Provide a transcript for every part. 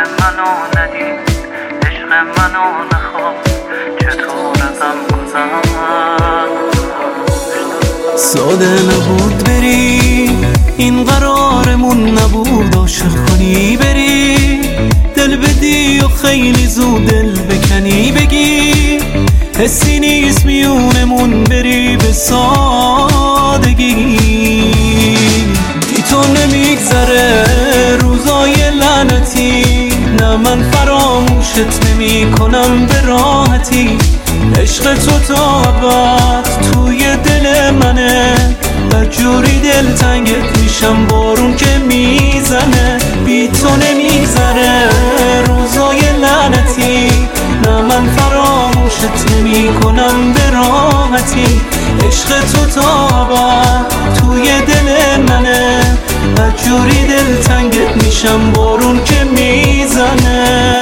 منو ندید، عشق منو نخواست، چطور ازم گذشت. ساده نبود بری، این قرارمون نبود عاشق کنی بری، دل بدی و خیلی زود دل بکنی بگی، حسی نیست میونمون بری به سادگی. بی تو نمیگذره روزای لعنتی، نه من فراموشت نمی کنم به راحتی، عشق تو تا ابد توی دل منه، بدجوری دلتنگت میشم بارون که میزنه. بی تو نمیگذره روزای لعنتی، نه من فراموشت نمی کنم به راحتی، عشق تو تا ابد توی دل منه، بدجوری دلتنگت میشم بارون که میزنه.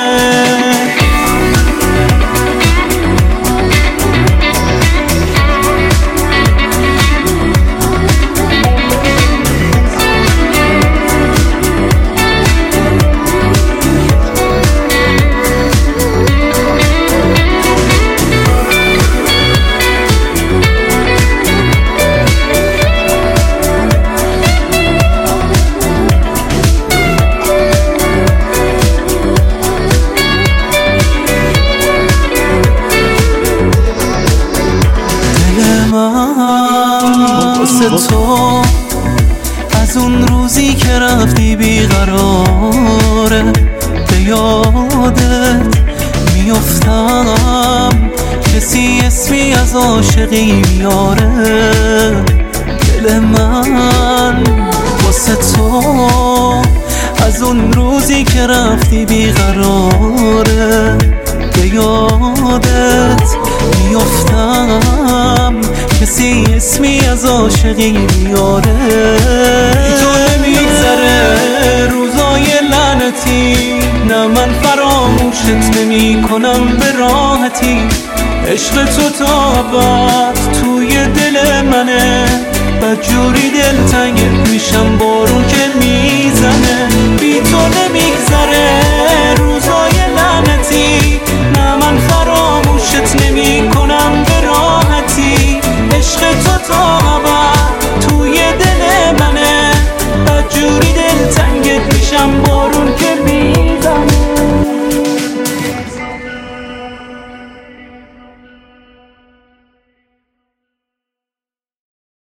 تو از اون روزی که رفتی بیقراره، به یادت میفتم، کسی اسمی از عاشقی میاره. دل من واسه تو از اون روزی که رفتی بیقراره، به یادت میفتم، کسی اسمی از عاشقی میاره. تو نمیگذره روزای لعنتی، نه من فراموشت نمی کنم به راحتی، عشق تو تا ابد توی دل منه، بدجوری دلتنگت میشم بارون که میزنه. بی تو نمیگذره